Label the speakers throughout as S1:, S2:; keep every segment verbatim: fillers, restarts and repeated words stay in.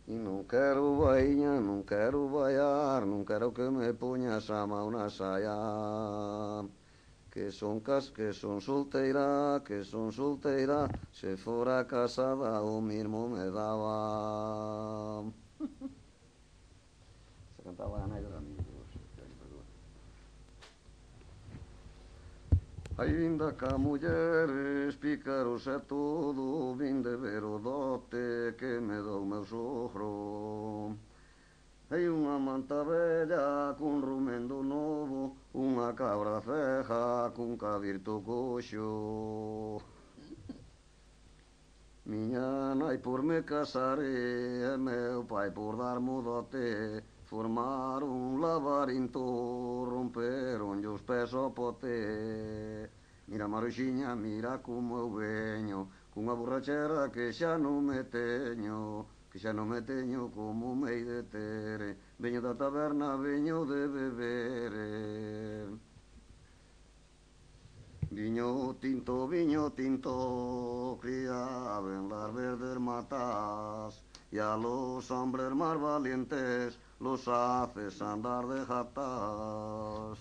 S1: E não quero bainha, não quero baiar, não quero que me ponhas a mão na saia. Que son cas, que son solteira, que son solteira, se fora casada o mismo me daba. Se cantaba a nai dos amigos. Ai vinda cá mulleres, pícaros e todo, vim de ver o dote que me dou meu sogro. Hai unha manta bella cun rumendo novo, unha cabra ceja cun cabirto coxo. Miña nai por me casare e meu pai por dar-me o dote, formaron un labarinto, romperon os pés ao pote. Mira Maruxiña, mira como eu veño, cunha borrachera que xa non me teño, que xa non me teño como me hei de ter. Veño da taberna, veño de beber. Viño tinto, viño tinto, criado en las verdes matas, y a los hombres más valientes los haces andar de jatas.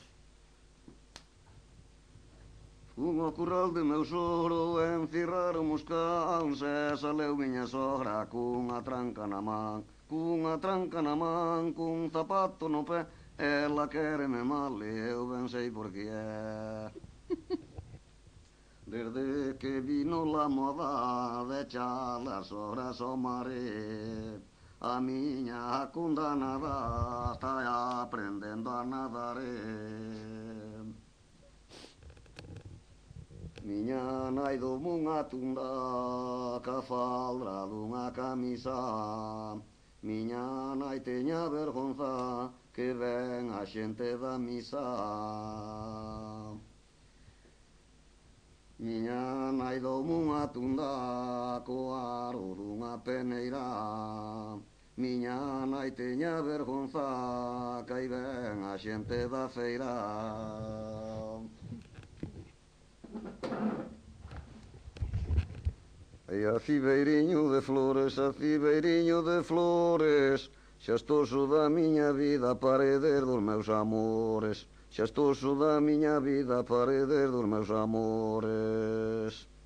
S1: Un ao curral de meu sogro encirraron os cans e saleu miña sogra cunha tranca na man, cunha tranca na man, cun zapato no pé, ela quéreme mal e eu ben sei por que é. Desde que vino la moda de echar las horas ao mare, a miña condanada está aprendendo a nadar. Miña nai doume unha tunda ca faldra dunha camisa. Miña nai teña vergonza que ven a xente da misa. Miña nai doume unha tunda co aro dunha peneira. Miña nai teña vergonza que aí ven a xente da feira. E a cibeiriño de flores, a cibeiriño de flores, xa estou so da miña vida, paredes dos meus amores. Xa estou so da miña vida, paredes dos meus amores.